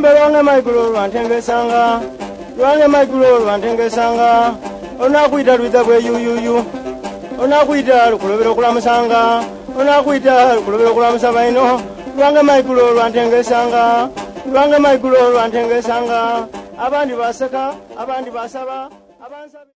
Lumbe lwange maikulo lwantengesanga. Lwange maikulo lwantengesanga. Onakwita lwiza bwe yuyuyu. Onakwita lukulobera okulamusanga. Onakwita lukulobera okulamusa baino. Lwange maikulo lwantengesanga. Lwange maikulo lwantengesanga. Abandi baseka, abandi basaba, abansabi.